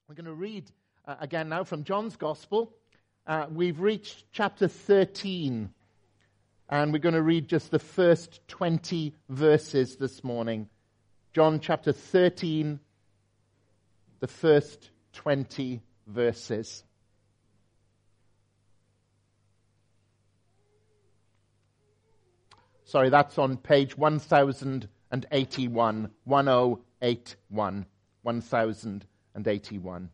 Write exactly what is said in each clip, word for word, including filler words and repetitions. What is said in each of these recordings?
We're going to read uh, again now from John's Gospel. Uh, we've reached chapter thirteen, and we're going to read just the first twenty verses this morning. John chapter thirteen, the first twenty verses. Sorry, that's on page one thousand eighty-one, one thousand eighty-one, one thousand eighty-one.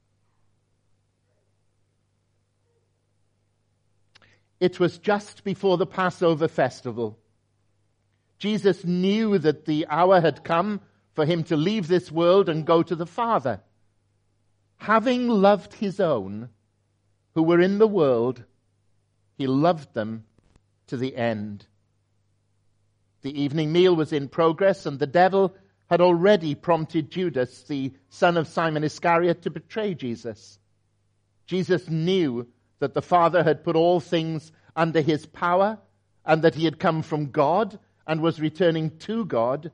It was just before the Passover festival. Jesus knew that the hour had come for him to leave this world and go to the Father. Having loved his own who were in the world, he loved them to the end. The evening meal was in progress, and the devil had already prompted Judas, the son of Simon Iscariot, to betray Jesus. Jesus knew that the Father had put all things under his power, and that he had come from God and was returning to God.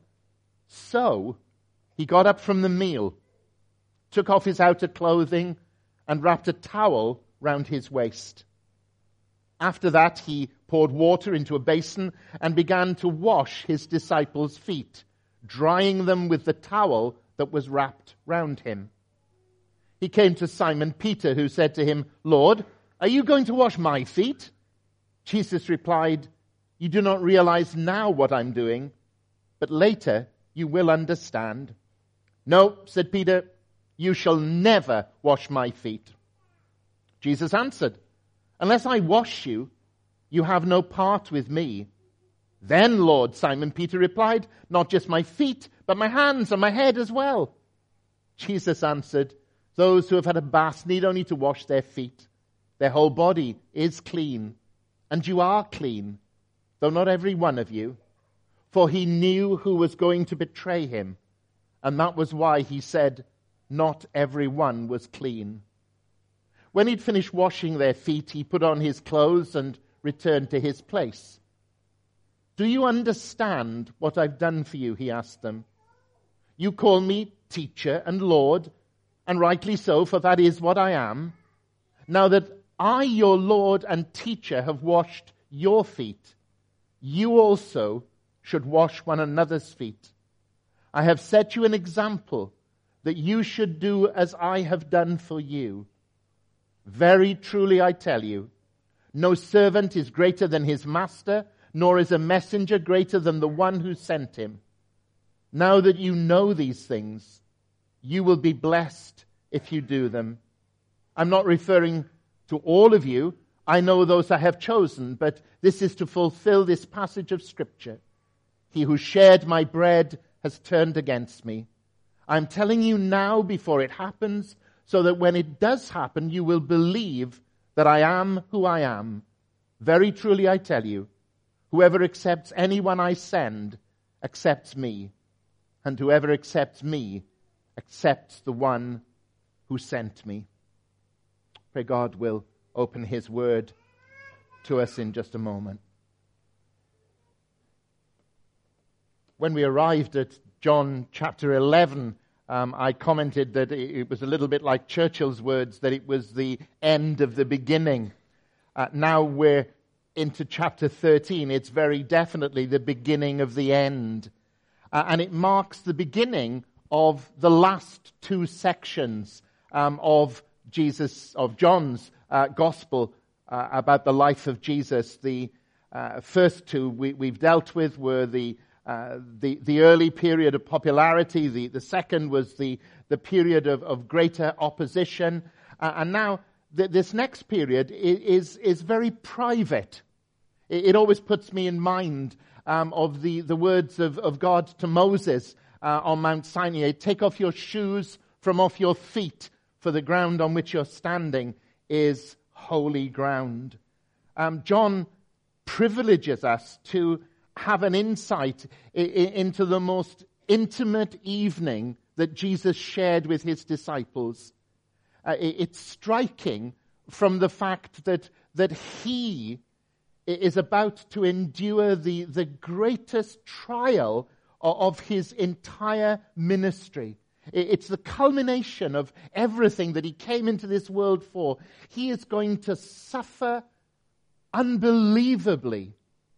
So he got up from the meal, took off his outer clothing, and wrapped a towel round his waist. After that, he poured water into a basin and began to wash his disciples' feet, drying them with the towel that was wrapped round him. He came to Simon Peter, who said to him, "Lord, are you going to wash my feet?" Jesus replied, "You do not realize now what I'm doing, but later you will understand." "No," said Peter, "you shall never wash my feet." Jesus answered, "Unless I wash you, you have no part with me." "Then, Lord," Simon Peter replied, "not just my feet, but my hands and my head as well." Jesus answered, "Those who have had a bath need only to wash their feet. Their whole body is clean, and you are clean, though not every one of you." For he knew who was going to betray him, and that was why he said, "Not every one was clean." When he'd finished washing their feet, he put on his clothes and returned to his place. "Do you understand what I've done for you?" he asked them. "You call me teacher and Lord, and rightly so, for that is what I am. Now that I, your Lord and teacher, have washed your feet, you also should wash one another's feet. I have set you an example that you should do as I have done for you. Very truly I tell you, no servant is greater than his master, nor is a messenger greater than the one who sent him. Now that you know these things, you will be blessed if you do them. I'm not referring to all of you. I know those I have chosen, but this is to fulfill this passage of Scripture. He who shared my bread has turned against me. I'm telling you now before it happens, so that when it does happen, you will believe that I am who I am. Very truly I tell you, whoever accepts anyone I send accepts me, and whoever accepts me accepts the one who sent me." Pray God will open his word to us in just a moment. When we arrived at John chapter eleven, um, I commented that it was a little bit like Churchill's words, that it was the end of the beginning. Uh, now we're into chapter thirteen. It's very definitely the beginning of the end. Uh, and it marks the beginning of the last two sections um, of Jesus, of John's uh, gospel uh, about the life of Jesus. The uh, first two we, we've dealt with were the uh, the, the early period of popularity. The, the second was the, the period of, of greater opposition. Uh, and now th- this next period is, is very private. It, it always puts me in mind um, of the, the words of, of God to Moses uh, on Mount Sinai. "Take off your shoes from off your feet, for the ground on which you're standing is holy ground." Um, John privileges us to have an insight I- I- into the most intimate evening that Jesus shared with his disciples. Uh, it- it's striking from the fact that, that he is about to endure the, the greatest trial of his entire ministry. It's the culmination of everything that he came into this world for. He is going to suffer unbelievably.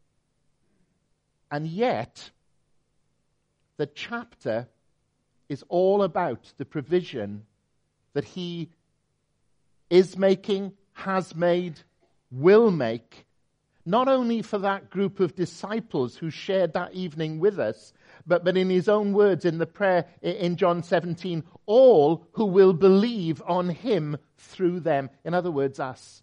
And yet, the chapter is all about the provision that he is making, has made, will make, not only for that group of disciples who shared that evening with us, but, but in his own words in the prayer in John seventeen, all who will believe on him through them. In other words, us.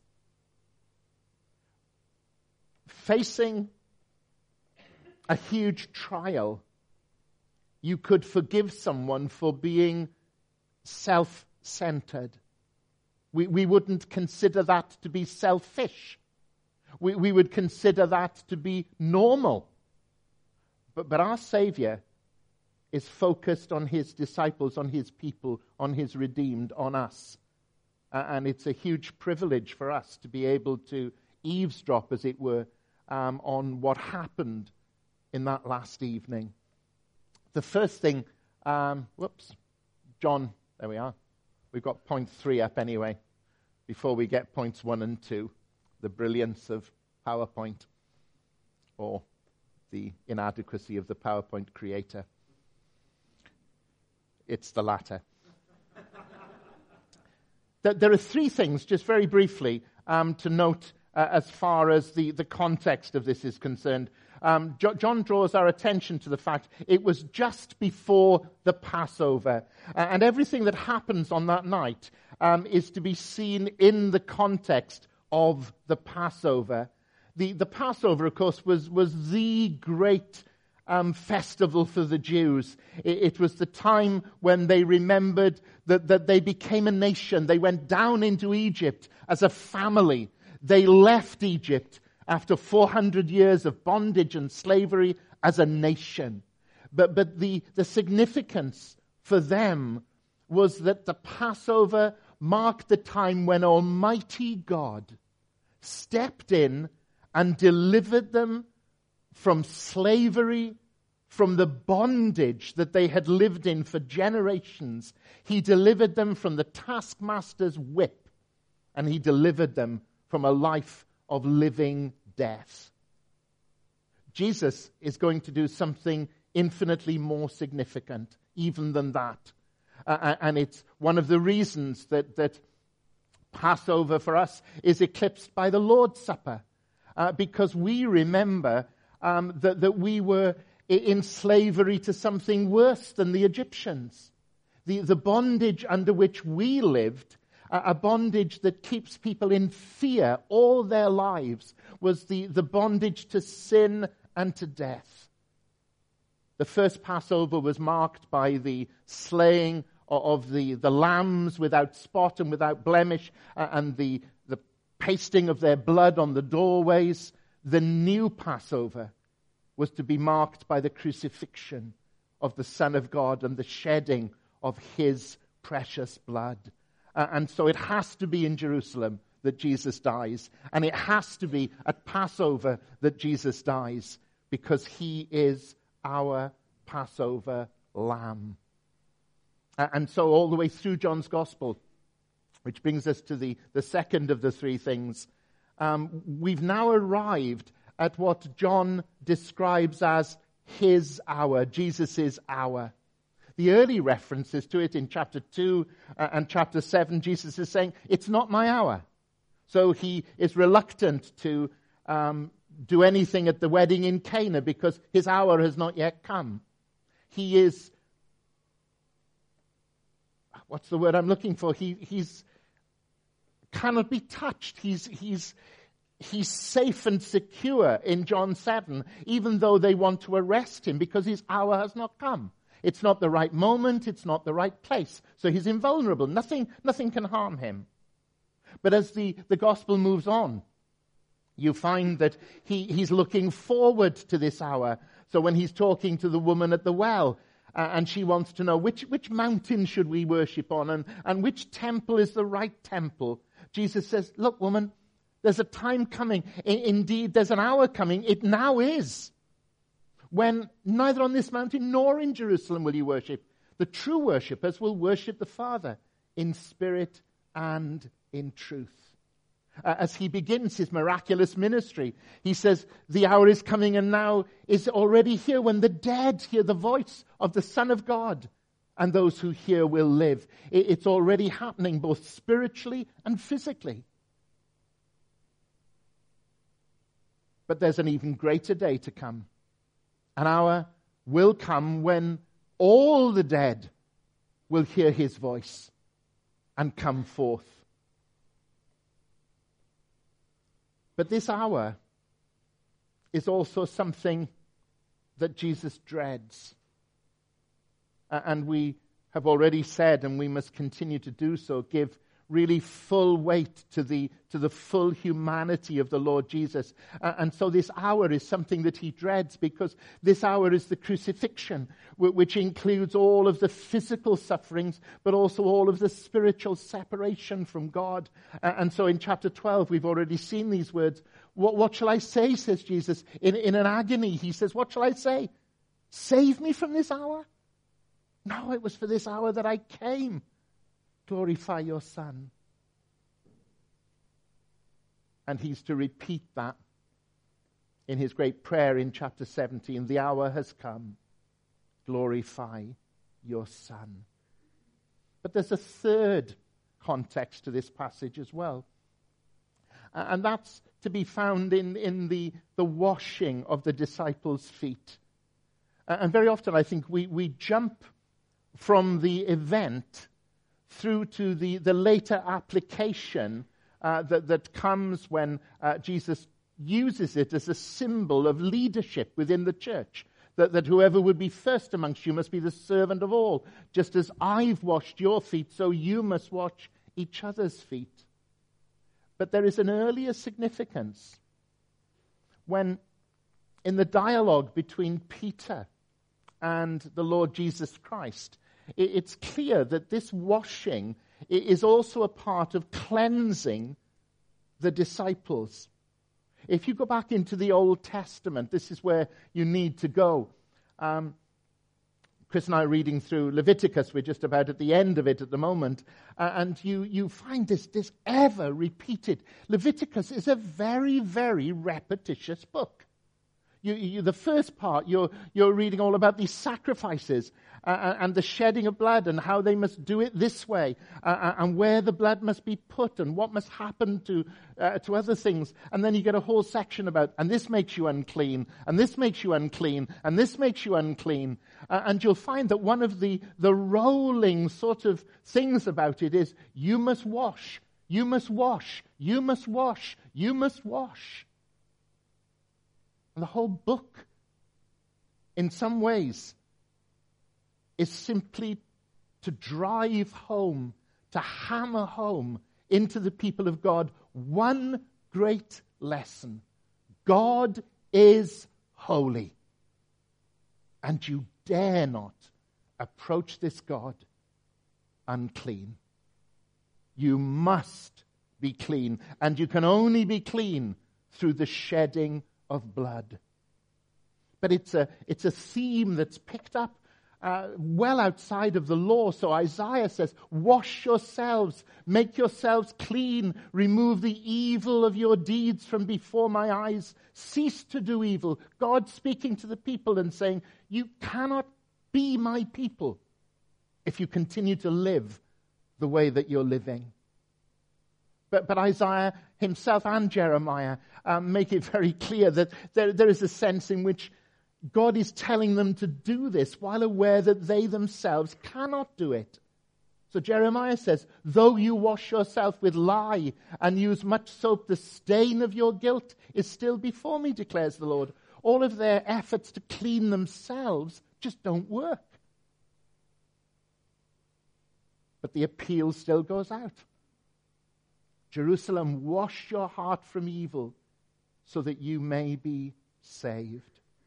Facing a huge trial, you could forgive someone for being self-centered. We, we wouldn't consider that to be selfish. We, we would consider that to be normal. But, but our Savior is focused on his disciples, on his people, on his redeemed, on us. Uh, and it's a huge privilege for us to be able to eavesdrop, as it were, um, on what happened in that last evening. The first thing, um, whoops, John, there we are. We've got point three up anyway, before we get points one and two, the brilliance of PowerPoint, or the inadequacy of the PowerPoint creator. It's the latter. There are three things, just very briefly, um, to note uh, as far as the, the context of this is concerned. Um, jo- John draws our attention to the fact it was just before the Passover. Uh, and everything that happens on that night um, is to be seen in the context of the Passover. The, the Passover, of course, was, was the great um, festival for the Jews. It, it was the time when they remembered that, that they became a nation. They went down into Egypt as a family. They left Egypt after four hundred years of bondage and slavery as a nation. But, but the, the significance for them was that the Passover marked the time when Almighty God stepped in and delivered them from slavery, from the bondage that they had lived in for generations. He delivered them from the taskmaster's whip, and he delivered them from a life of living death. Jesus is going to do something infinitely more significant, even than that. Uh, and it's one of the reasons that, that Passover for us is eclipsed by the Lord's Supper. Uh, because we remember um, that, that we were in slavery to something worse than the Egyptians. The, the bondage under which we lived, uh, a bondage that keeps people in fear all their lives, was the, the bondage to sin and to death. The first Passover was marked by the slaying of the, the lambs without spot and without blemish, uh, and the pasting of their blood on the doorways. The new Passover was to be marked by the crucifixion of the Son of God and the shedding of his precious blood. Uh, and so it has to be in Jerusalem that Jesus dies. And it has to be at Passover that Jesus dies, because he is our Passover lamb. Uh, and so all the way through John's Gospel, which brings us to the, the second of the three things. Um, we've now arrived at what John describes as his hour, Jesus' hour. The early references to it in chapter two uh, and chapter seven, Jesus is saying, it's not my hour. So he is reluctant to um, do anything at the wedding in Cana because his hour has not yet come. He is, what's the word I'm looking for? He, he's cannot be touched. He's, he's, he's safe and secure in John seven, even though they want to arrest him because his hour has not come. It's not the right moment. It's not the right place. So he's invulnerable. Nothing, nothing can harm him. But as the, the gospel moves on, you find that he, he's looking forward to this hour. So when he's talking to the woman at the well, Uh, and she wants to know which, which mountain should we worship on, and, and which temple is the right temple. Jesus says, look, woman, there's a time coming. I, indeed, there's an hour coming. It now is. When neither on this mountain nor in Jerusalem will you worship. The true worshippers will worship the Father in spirit and in truth. Uh, as he begins his miraculous ministry, he says, the hour is coming and now is already here when the dead hear the voice of the Son of God, and those who hear will live. It, it's already happening both spiritually and physically. But there's an even greater day to come. An hour will come when all the dead will hear his voice and come forth. But this hour is also something that Jesus dreads. And we have already said, and we must continue to do so, give really full weight to the to the full humanity of the Lord Jesus. And so this hour is something that he dreads, because this hour is the crucifixion, which includes all of the physical sufferings, but also all of the spiritual separation from God. And so in chapter twelve, we've already seen these words. What, what shall I say, says Jesus, in, in an agony. He says, what shall I say? Save me from this hour? No, it was for this hour that I came. Glorify your Son. And he's to repeat that in his great prayer in chapter seventeen. The hour has come. Glorify your Son. But there's a third context to this passage as well. And that's to be found in, in the, the washing of the disciples' feet. And very often I think we, we jump from the event through to the, the later application uh, that, that comes when uh, Jesus uses it as a symbol of leadership within the church. That, that whoever would be first amongst you must be the servant of all. Just as I've washed your feet, so you must wash each other's feet. But there is an earlier significance when in the dialogue between Peter and the Lord Jesus Christ, it's clear that this washing is also a part of cleansing the disciples. If you go back into the Old Testament, this is where you need to go. Um, Chris and I are reading through Leviticus. We're just about at the end of it at the moment. Uh, and you, you find this, this ever repeated. Leviticus is a very, very repetitious book. You, you, the first part, you're, you're reading all about these sacrifices uh, and the shedding of blood and how they must do it this way uh, and where the blood must be put and what must happen to uh, to other things. And then you get a whole section about, and this makes you unclean, and this makes you unclean, and this makes you unclean. Uh, and you'll find that one of the, the rolling sort of things about it is, you must wash, you must wash, you must wash, you must wash. And the whole book, in some ways, is simply to drive home, to hammer home into the people of God one great lesson. God is holy. And you dare not approach this God unclean. You must be clean. And you can only be clean through the shedding of blood. But it's a it's a theme that's picked up uh, well outside of the law. So Isaiah says, wash yourselves, make yourselves clean, remove the evil of your deeds from before my eyes, cease to do evil. God speaking to the people and saying, you cannot be my people if you continue to live the way that you're living. But, but Isaiah himself and Jeremiah um, make it very clear that there, there is a sense in which God is telling them to do this while aware that they themselves cannot do it. So Jeremiah says, though you wash yourself with lye and use much soap, the stain of your guilt is still before me, declares the Lord. All of their efforts to clean themselves just don't work. But the appeal still goes out. Jerusalem, wash your heart from evil so that you may be saved.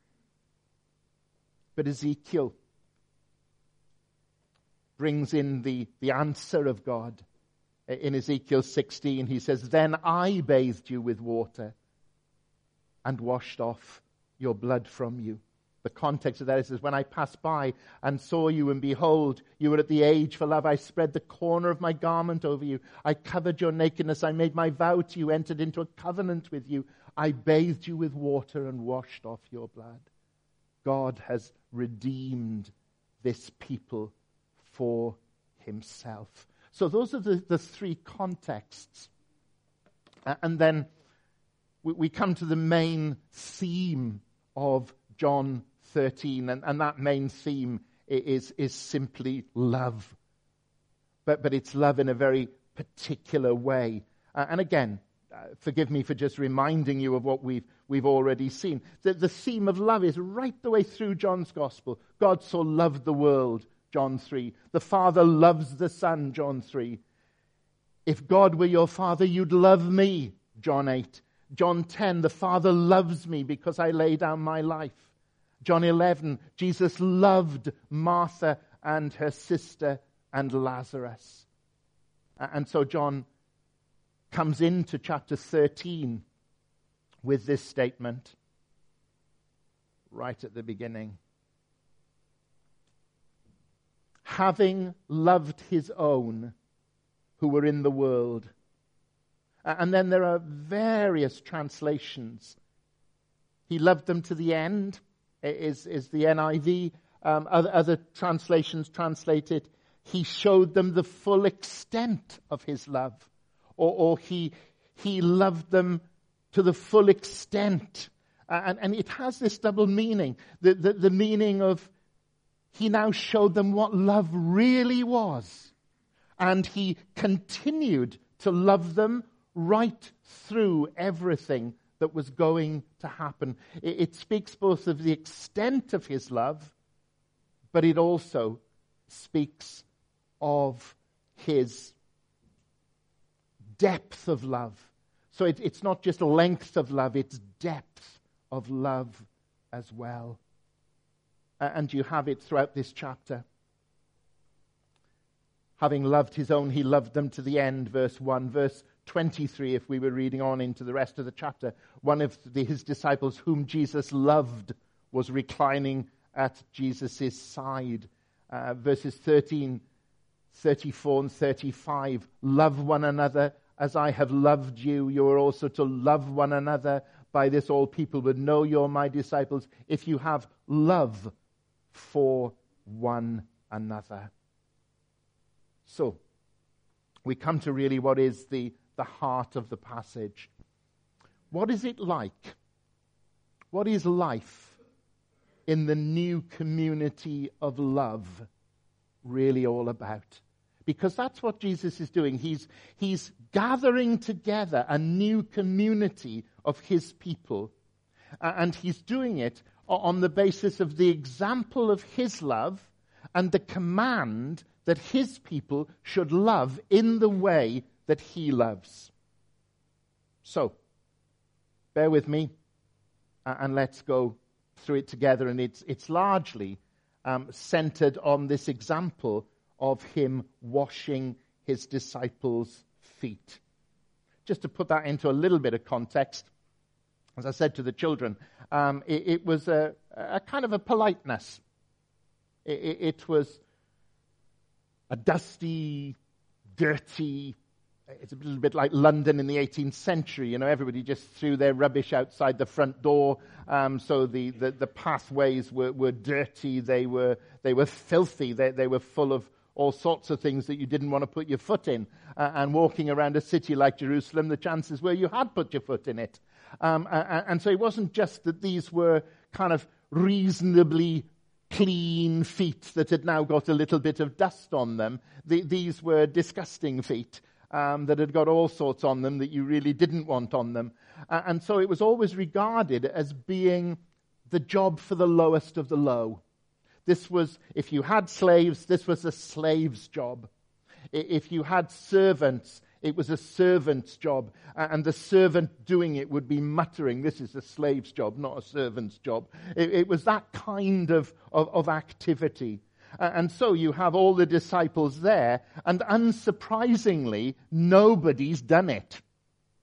But Ezekiel brings in the, the answer of God. In Ezekiel sixteen, he says, then I bathed you with water and washed off your blood from you. The context of that is, is when I passed by and saw you, and behold, you were at the age for love. I spread the corner of my garment over you. I covered your nakedness. I made my vow to you, entered into a covenant with you. I bathed you with water and washed off your blood. God has redeemed this people for himself. So those are the, the three contexts. Uh, and then we, we come to the main theme of John thirteen, and, and that main theme is, is simply love. But, but it's love in a very particular way. Uh, and again, uh, forgive me for just reminding you of what we've, we've already seen. The, the theme of love is right the way through John's Gospel. God so loved the world, John three. The Father loves the Son, John three. If God were your Father, you'd love me, John eight. John ten, the Father loves me because I lay down my life. John eleven, Jesus loved Martha and her sister and Lazarus. And so John comes into chapter thirteen with this statement right at the beginning. Having loved his own who were in the world. And then there are various translations. He loved them to the end, is, is the N I V. Um, other, other translations translate it, he showed them the full extent of his love. Or, or he, he loved them to the full extent. And, and it has this double meaning. The, the, the meaning of he now showed them what love really was. And he continued to love them right through everything that was going to happen. It, it speaks both of the extent of his love, but it also speaks of his depth of love. So it, it's not just length of love, it's depth of love as well. Uh, and you have it throughout this chapter. Having loved his own, he loved them to the end, verse one. Verse twenty-three, if we were reading on into the rest of the chapter, one of the, his disciples whom Jesus loved was reclining at Jesus' side. Uh, verses thirteen, thirty-four, and thirty-five. Love one another as I have loved you. You are also to love one another. By this all people would know you're my disciples, if you have love for one another. So, we come to really what is the, the heart of the passage. What is it like? What is life in the new community of love really all about? Because that's what Jesus is doing. He's, he's gathering together a new community of his people. Uh, and he's doing it on the basis of the example of his love and the command that his people should love in the way that he loves. So, bear with me, uh, and let's go through it together. And it's, it's largely um, centered on this example of him washing his disciples' feet. Just to put that into a little bit of context, as I said to the children, um, it, it was a, a kind of a politeness. It, it, it was a dusty, dirty, it's a little bit like London in the eighteenth century. You know, everybody just threw their rubbish outside the front door. Um, so the, the, the pathways were, were dirty. They were they were filthy. They, they were full of all sorts of things that you didn't want to put your foot in. Uh, and walking around a city like Jerusalem, the chances were you had put your foot in it. Um, and, and so it wasn't just that these were kind of reasonably clean feet that had now got a little bit of dust on them. The, these were disgusting feet um, that had got all sorts on them that you really didn't want on them. Uh, and so it was always regarded as being the job for the lowest of the low. This was, if you had slaves, this was a slave's job. If you had servants, it was a servant's job. And the servant doing it would be muttering, this is a slave's job, not a servant's job. It, it was that kind of, of, of activity. And so you have all the disciples there, and unsurprisingly, nobody's done it.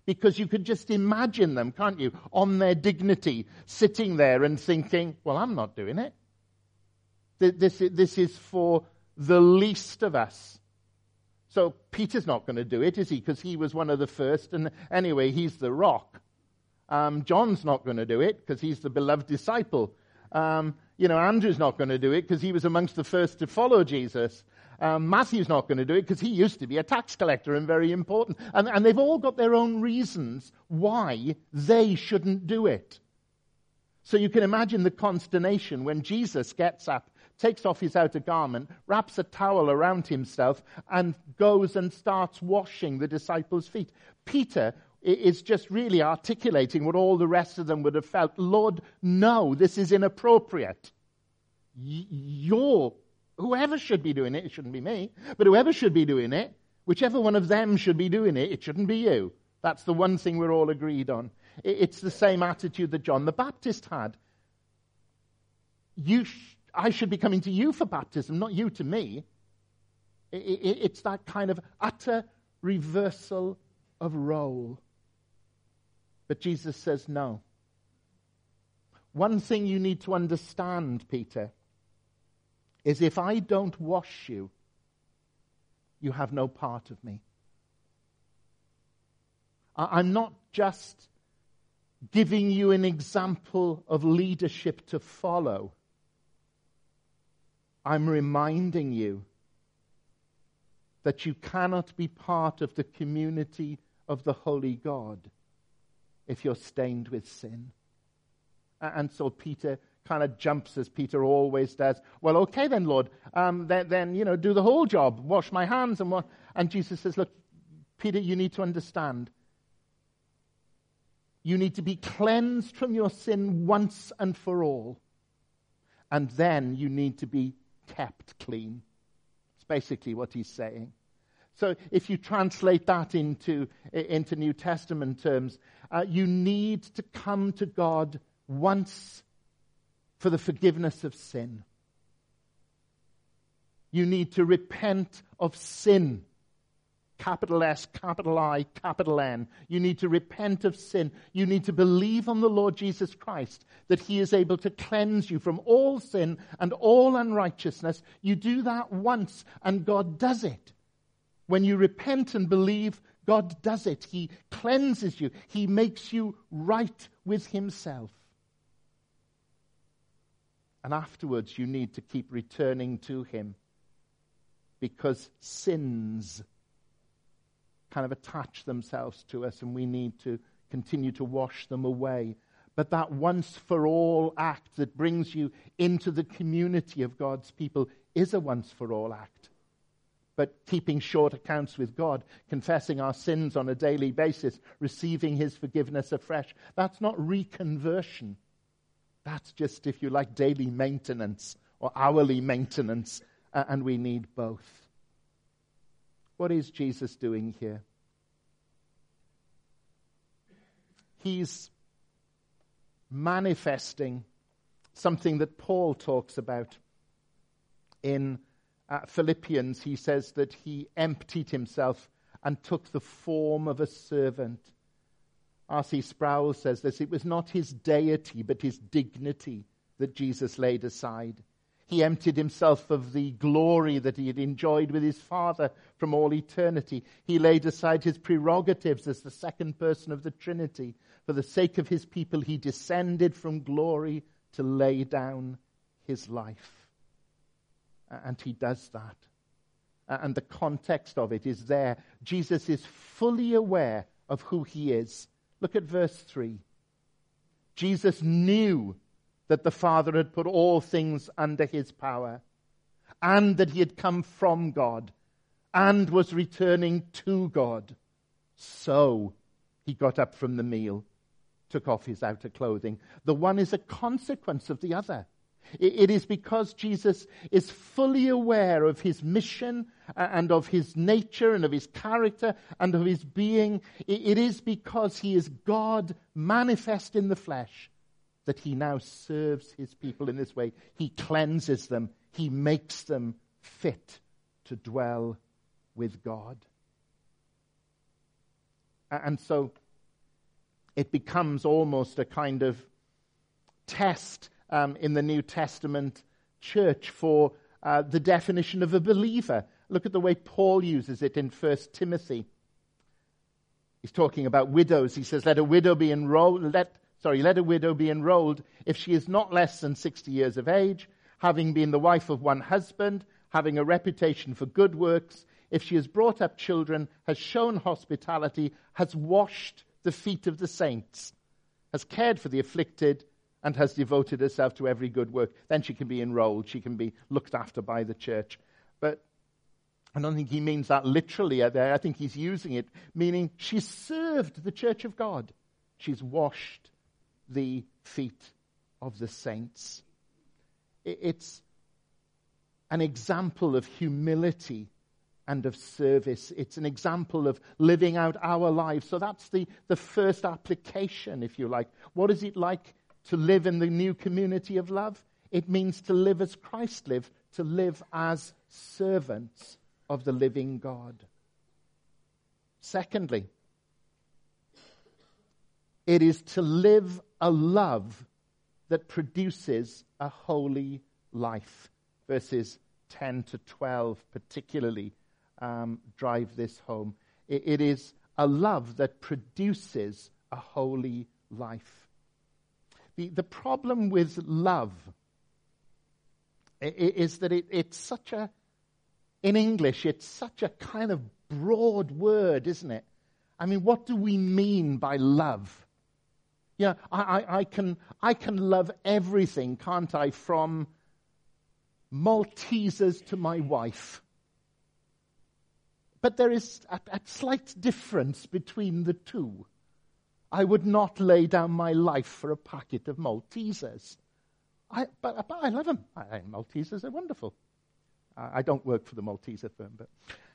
Because you could just imagine them, can't you, on their dignity, sitting there and thinking, well, I'm not doing it. This, this is for the least of us. So Peter's not going to do it, is he? Because he was one of the first, and anyway, he's the rock. Um, John's not going to do it, because he's the beloved disciple. Um, you know, Andrew's not going to do it, because he was amongst the first to follow Jesus. Um, Matthew's not going to do it, because he used to be a tax collector and very important. And, and they've all got their own reasons why they shouldn't do it. So you can imagine the consternation when Jesus gets up, takes off his outer garment, wraps a towel around himself, and goes and starts washing the disciples' feet. Peter is just really articulating what all the rest of them would have felt. Lord, no, this is inappropriate. Y- you're, whoever should be doing it, it shouldn't be me, but whoever should be doing it, whichever one of them should be doing it, it shouldn't be you. That's the one thing we're all agreed on. It's the same attitude that John the Baptist had. You sh- I should be coming to you for baptism, not you to me. It's that kind of utter reversal of role. But Jesus says no. One thing you need to understand, Peter, is if I don't wash you, you have no part of me. I'm not just giving you an example of leadership to follow. I'm reminding you that you cannot be part of the community of the Holy God if you're stained with sin. And so Peter kind of jumps, as Peter always does. Well, okay then, Lord, um, then, then, you know, do the whole job. Wash my hands and what? And Jesus says, look, Peter, you need to understand. You need to be cleansed from your sin once and for all. And then you need to be kept clean. It's basically what he's saying. So if you translate that into, into New Testament terms, uh, you need to come to God once for the forgiveness of sin. You need to repent of sin. Capital S, capital I, capital N. You need to repent of sin. You need to believe on the Lord Jesus Christ, that he is able to cleanse you from all sin and all unrighteousness. You do that once, and God does it. When you repent and believe, God does it. He cleanses you. He makes you right with himself. And afterwards, you need to keep returning to him, because sins kind of attach themselves to us, and we need to continue to wash them away. But that once-for-all act that brings you into the community of God's people is a once-for-all act. But keeping short accounts with God, confessing our sins on a daily basis, receiving his forgiveness afresh, that's not reconversion. That's just, if you like, daily maintenance or hourly maintenance, uh, and we need both. What is Jesus doing here? He's manifesting something that Paul talks about in uh, Philippians. He says that he emptied himself and took the form of a servant. R C Sproul says this: it was not his deity but his dignity that Jesus laid aside. He emptied himself of the glory that he had enjoyed with his Father from all eternity. He laid aside his prerogatives as the second person of the Trinity. For the sake of his people, he descended from glory to lay down his life. And he does that. And the context of it is there. Jesus is fully aware of who he is. Look at verse three. Jesus knew that the Father had put all things under his power, and that he had come from God, and was returning to God. So he got up from the meal, took off his outer clothing. The one is a consequence of the other. It is because Jesus is fully aware of his mission and of his nature and of his character and of his being. It is because he is God manifest in the flesh that he now serves his people in this way. He cleanses them. He makes them fit to dwell with God. And so it becomes almost a kind of test um, in the New Testament church for uh, the definition of a believer. Look at the way Paul uses it in First Timothy. He's talking about widows. He says, let a widow be enrolled, let, sorry, let a widow be enrolled if she is not less than sixty years of age, having been the wife of one husband, having a reputation for good works, if she has brought up children, has shown hospitality, has washed the feet of the saints, has cared for the afflicted, and has devoted herself to every good work, then she can be enrolled. She can be looked after by the church. But I don't think he means that literally there. I think he's using it, meaning she's served the church of God. She's washed the feet of the saints. It's an example of humility and of service. It's an example of living out our lives. So that's the, the first application, if you like. What is it like to live in the new community of love? It means to live as Christ lived, to live as servants of the living God. Secondly, it is to live a love that produces a holy life. Verses ten to twelve particularly um, drive this home. It, it is a love that produces a holy life. The, the problem with love is that it, it's such a, in English, it's such a kind of broad word, isn't it? I mean, what do we mean by love? Yeah, I, I, I can I can love everything, can't I? From Maltesers to my wife. But there is a, a slight difference between the two. I would not lay down my life for a packet of Maltesers. I, but, but I love them. I, Maltesers are wonderful. I, I don't work for the Malteser firm, but...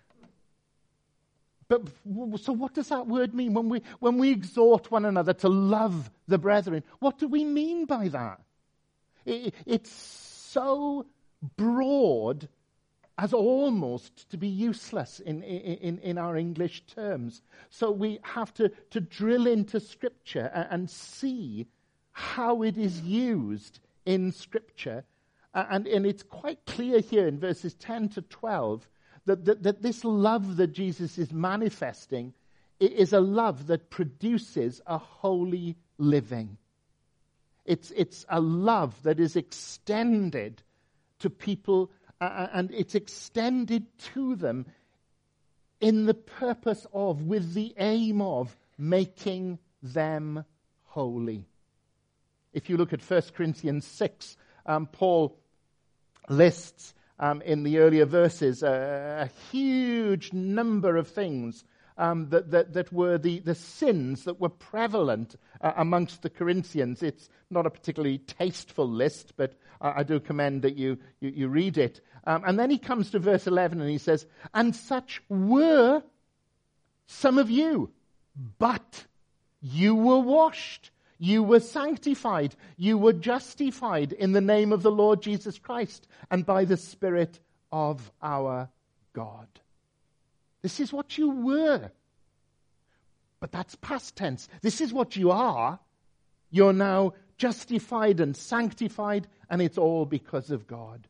But so what does that word mean? When we when we exhort one another to love the brethren, what do we mean by that? It, it's so broad as almost to be useless in, in, in our English terms. So we have to, to drill into Scripture and, and see how it is used in Scripture. And, and it's quite clear here in verses ten to twelve That, that, that this love that Jesus is manifesting is a love that produces a holy living. It's, it's a love that is extended to people, uh, and it's extended to them in the purpose of, with the aim of, making them holy. If you look at First Corinthians six, um, Paul lists Um, in the earlier verses, uh, a huge number of things um, that, that, that were the, the sins that were prevalent uh, amongst the Corinthians. It's not a particularly tasteful list, but uh, I do commend that you, you, you read it. Um, and then he comes to verse eleven and he says, and such were some of you, but you were washed. You were sanctified, you were justified in the name of the Lord Jesus Christ and by the Spirit of our God. This is what you were. But that's past tense. This is what you are. You're now justified and sanctified, and it's all because of God.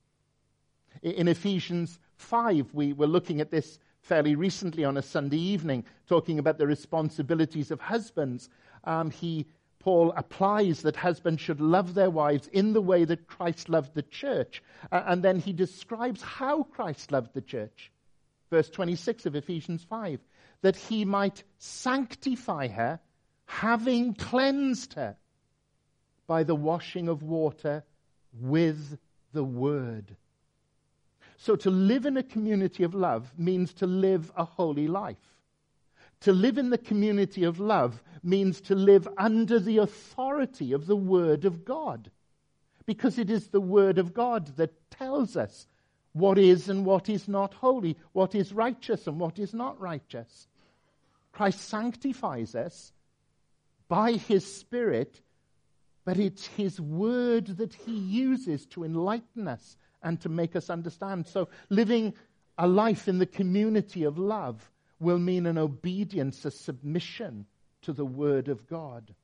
In Ephesians five, we were looking at this fairly recently on a Sunday evening, talking about the responsibilities of husbands. Um, he, Paul applies that husbands should love their wives in the way that Christ loved the church. Uh, and then he describes how Christ loved the church. Verse twenty-six of Ephesians five, that he might sanctify her, having cleansed her by the washing of water with the word. So to live in a community of love means to live a holy life. To live in the community of love means to live under the authority of the Word of God. Because it is the Word of God that tells us what is and what is not holy, what is righteous and what is not righteous. Christ sanctifies us by His Spirit, but it's His Word that He uses to enlighten us and to make us understand. So living a life in the community of love will mean an obedience, a submission to the Word of God.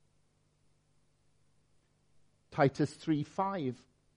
Titus three five.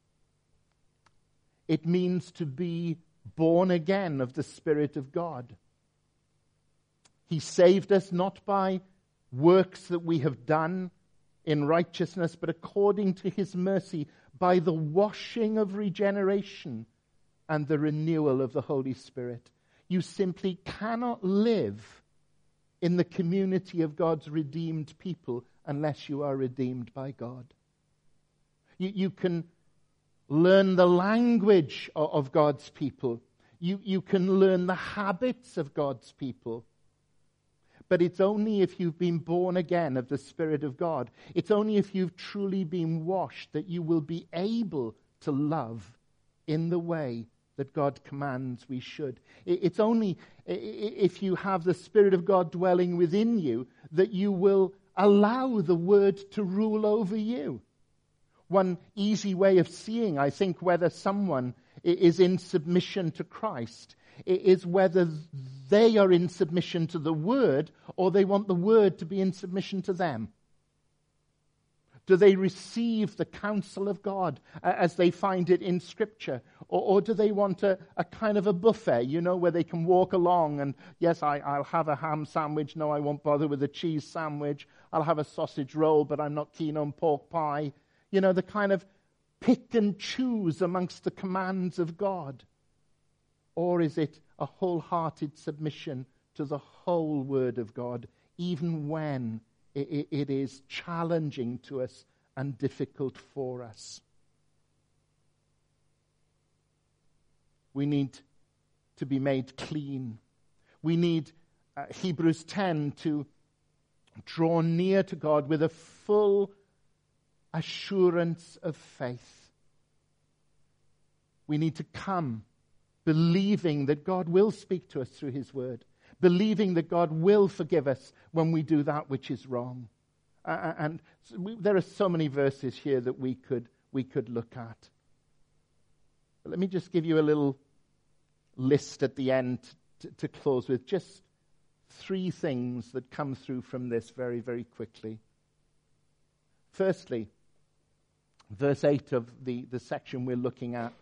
It means to be born again of the Spirit of God. He saved us not by works that we have done in righteousness, but according to his mercy, by the washing of regeneration and the renewal of the Holy Spirit. You simply cannot live in the community of God's redeemed people unless you are redeemed by God. You, you can learn the language of, of God's people. You, you can learn the habits of God's people. But it's only if you've been born again of the Spirit of God, it's only if you've truly been washed that you will be able to love in the way that God commands we should. It's only if you have the Spirit of God dwelling within you that you will allow the Word to rule over you. One easy way of seeing, I think, whether someone is in submission to Christ is whether they are in submission to the Word or they want the Word to be in submission to them. Do they receive the counsel of God as they find it in Scripture? Or, or do they want a, a kind of a buffet, you know, where they can walk along and, yes, I, I'll have a ham sandwich. No, I won't bother with a cheese sandwich. I'll have a sausage roll, but I'm not keen on pork pie. You know, the kind of pick and choose amongst the commands of God. Or is it a wholehearted submission to the whole Word of God, even when it, it is challenging to us and difficult for us? We need to be made clean. We need uh, Hebrews ten to draw near to God with a full assurance of faith. We need to come believing that God will speak to us through his word, believing that God will forgive us when we do that which is wrong. Uh, and we, there are so many verses here that we could we could look at. But let me just give you a little list at the end to, to close with, just three things that come through from this very, very quickly. Firstly, verse eight of the, the section we're looking at.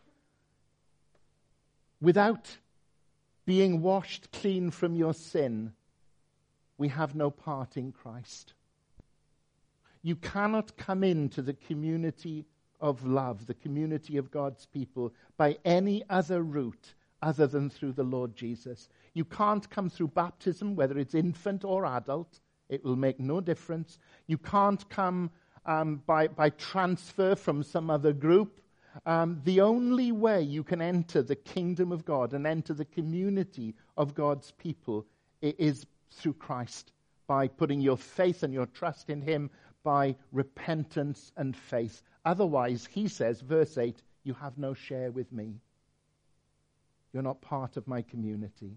Without being washed clean from your sin, we have no part in Christ. You cannot come into the community of love, the community of God's people, by any other route other than through the Lord Jesus. You can't come through baptism, whether it's infant or adult. It will make no difference. You can't come um, by, by transfer from some other group. Um, the only way you can enter the kingdom of God and enter the community of God's people is through Christ, by putting your faith and your trust in him, by repentance and faith. Otherwise, he says, verse eight, you have no share with me. You're not part of my community.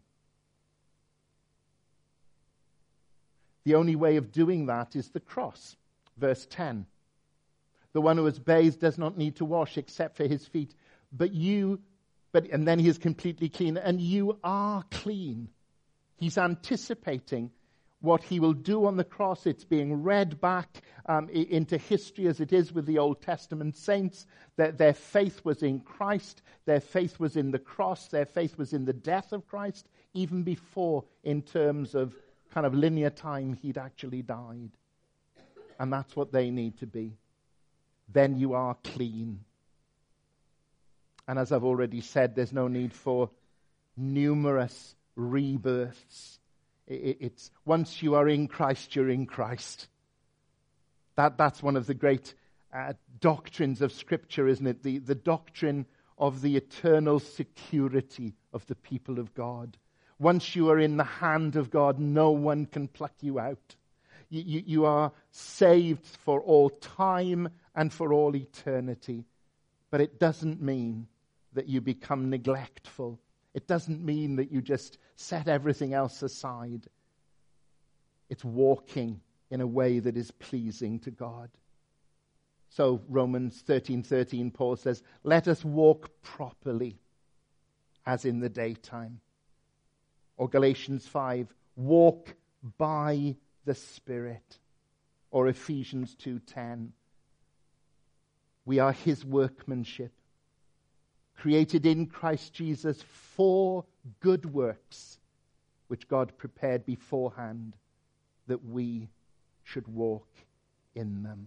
The only way of doing that is the cross. Verse ten. The one who is bathed does not need to wash except for his feet. But you, but and then he is completely clean, and you are clean. He's anticipating what he will do on the cross. It's being read back um, into history as it is with the Old Testament saints. That their faith was in Christ. Their faith was in the cross. Their faith was in the death of Christ, even before, in terms of kind of linear time, he'd actually died. And that's what they need to be. Then you are clean. And as I've already said, there's no need for numerous rebirths. It's once you are in Christ, you're in Christ. That that's one of the great uh, doctrines of Scripture, isn't it? The, the doctrine of the eternal security of the people of God. Once you are in the hand of God, no one can pluck you out. You, you, you are saved for all time and for all eternity. But it doesn't mean that you become neglectful. It doesn't mean that you just set everything else aside. It's walking in a way that is pleasing to God. So Romans thirteen thirteen, Paul says, let us walk properly as in the daytime. Or Galatians five, walk by the Spirit. Or Ephesians two ten. We are his workmanship, created in Christ Jesus for good works, which God prepared beforehand that we should walk in them.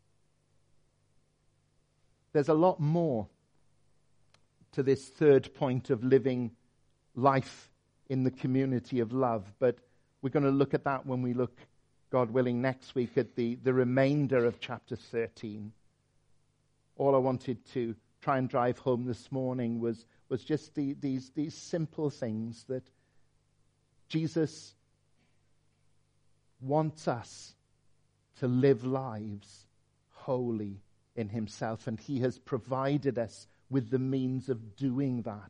There's a lot more to this third point of living life in the community of love, but we're going to look at that when we look, God willing, next week at the, the remainder of chapter thirteen. All I wanted to try and drive home this morning was, was just the, these, these simple things that Jesus wants us to live lives holy in himself, and he has provided us with the means of doing that.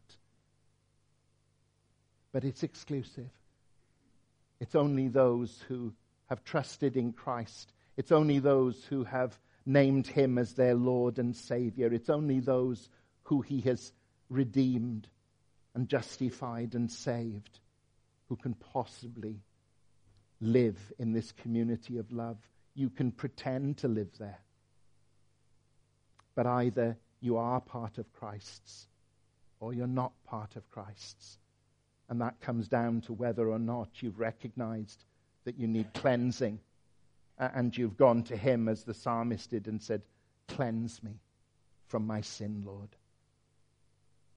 But it's exclusive. It's only those who have trusted in Christ. It's only those who have named him as their Lord and Savior. It's only those who he has redeemed and justified and saved who can possibly live in this community of love. You can pretend to live there, but either you are part of Christ's or you're not part of Christ's. And that comes down to whether or not you've recognized that you need cleansing, and you've gone to him as the psalmist did and said, "Cleanse me from my sin, Lord."